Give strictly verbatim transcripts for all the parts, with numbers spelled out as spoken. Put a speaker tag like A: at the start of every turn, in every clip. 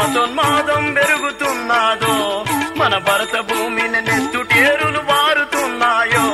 A: మతోన్మాదం పెరుగుతున్నాదో మన భరత భూమిని నెత్తుటేరులు వారుతున్నాయో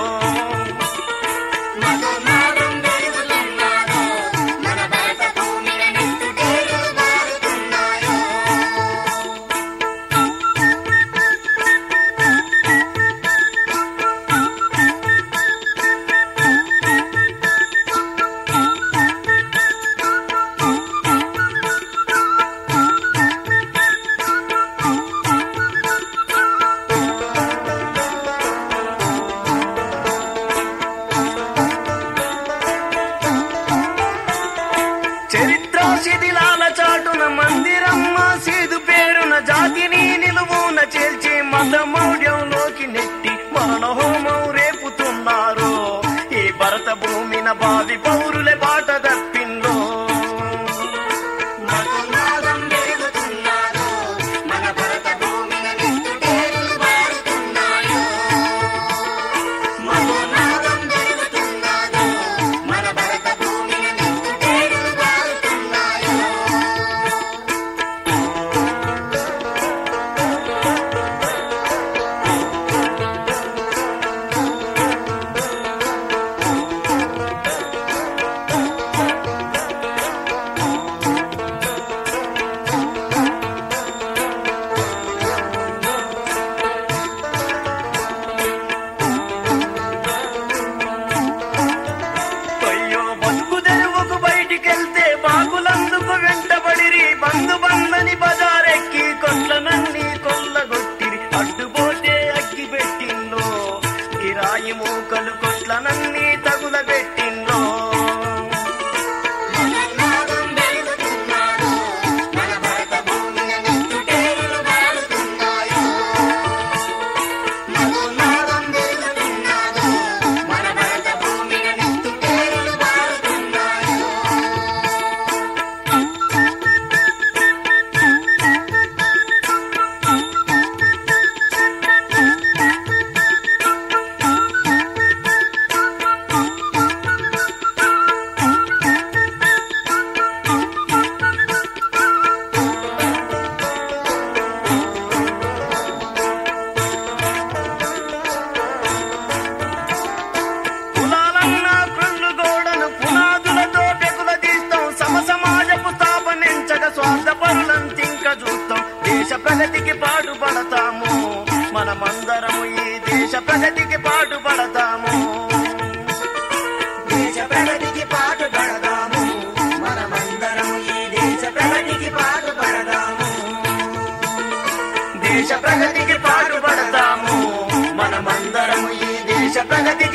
A: చరిత్ర శిథిలాల చాటున మందిరమ్మ సీదు పేరున జాతిని నిలువున చేల్చి మతమౌఢ్యంలోకి నెట్టి మరణ హోమం రేపుతున్నారు ఈ భరత భూమిన భావి పౌరులే బాట తప్పిందో బంధు బంధని బజారెక్కి కొట్లనన్ని కొల్లగొట్టిరి అడ్డుపోతే అగ్గి పెట్టిందో కిరాయి మూకలు కొట్లనన్ని తగులబెట్టిందో దేశ ప్రగతికి పాటుపడతాము మనమందరము ఈ దేశ ప్రగతికి పాటుపడతాము
B: దేశ ప్రగతికి పాటుపడదాము మనమందరము ఈ దేశ ప్రగతికి పాటుపడదాము
A: దేశ ప్రగతికి పాటుపడతాము మనమందరము ఈ దేశ ప్రగతి